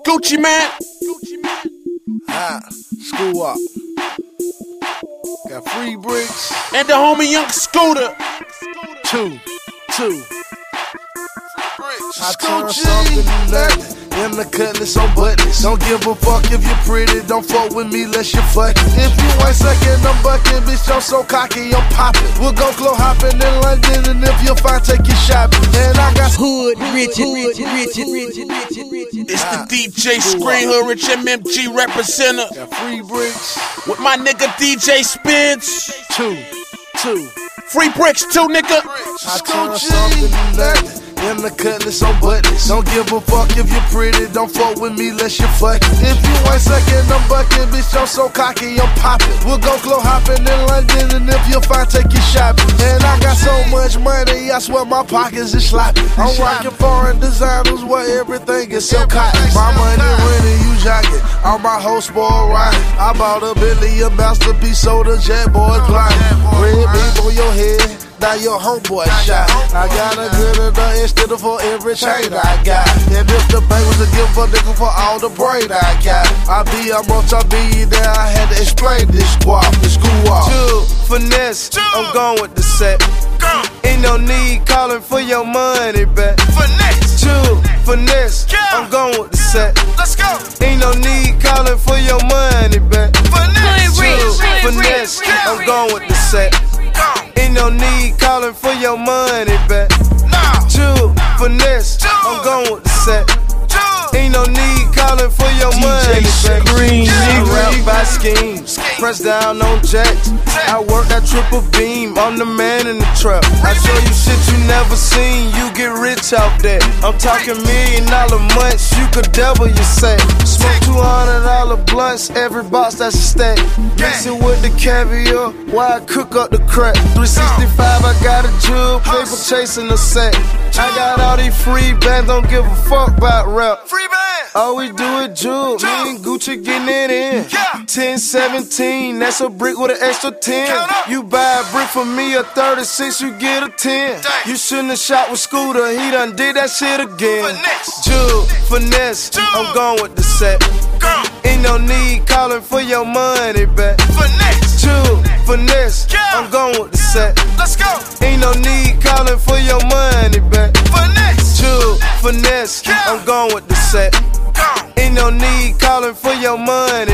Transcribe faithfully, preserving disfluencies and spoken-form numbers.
Gucci man. Ah, school up. Got Free Bricks. And the homie Young Scooter. Two, two. I turn Scoochie. something to nothing. In the cutlass on buttons. Don't give a fuck if you're pretty. Don't fuck with me unless you fucking. If you ain't sucking, I'm bucking. Bitch, I'm so cocky, I'm popping. We'll go glow hopping in London. And if you're fine, take your shopping. And I got Hood, Richard, Richard, Richard, Richard, Richard, Richard. It's the D J Screen Hood Rich M M G representative. got Free Bricks. With my nigga D J Spence. Two, two. Free Bricks too, nigga. I turn something to nothing. In the cutlass on buttons. Don't give a fuck if you're pretty. Don't fuck with me unless you fucking. If you ain't sucking, I'm bucking. Bitch, I'm so cocky, I'm popping. We'll go glow hopping in London. And if you're fine, take your shopping. And I got so much money, I swear my pockets is sloppy. I'm rocking foreign designers where everything is so cotton. My money winning, you jogging. All my hoes spoil riding. I bought a Bentley, a masterpiece, so the jet boys gliding. Red beam on your head. Now your homeboy shot. I got a good enough instead of for every chain I got. And if the bank was a gift for nigga for all the brain I got, I be a multi-billionaire. I had to explain this squad, this school walk. Two, finesse, I'm going with the set. Ain't no need calling for your money back. Finesse, two, finesse, I'm going with the set. Let's go. Ain't no need calling for your money back. Finesse, two, finesse, I'm going with the set. Ain't no need calling for your money back. Two, finesse, I'm going with the set. Ain't no need calling for your money back. I rap by schemes, press down on jacks. I work that triple beam, I'm the man in the trap. I show you shit you never seen, you get rich off that. I'm talking million dollar months, you could double your set. Smoke two hundred dollar blunts, every box that's a stack. Mix it with the caviar, while I cook up the crack. three sixty-five, I got a jewel, paper chasing the set. I got all these free bands, don't give a fuck about rap. All we do is jewel, me and Gucci getting it in. ten seventeen, that's a brick with an extra ten. You buy a brick for me, a thirty-six, you get a ten. You shouldn't have shot with Scooter, he done did that shit again. Jewel, finesse, I'm going with the set. Ain't no need calling for your money back. Jewel, finesse, I'm going with the set. Ain't no need calling for your money back. Jewel, finesse, I'm going with the set. Ain't no need calling for your money.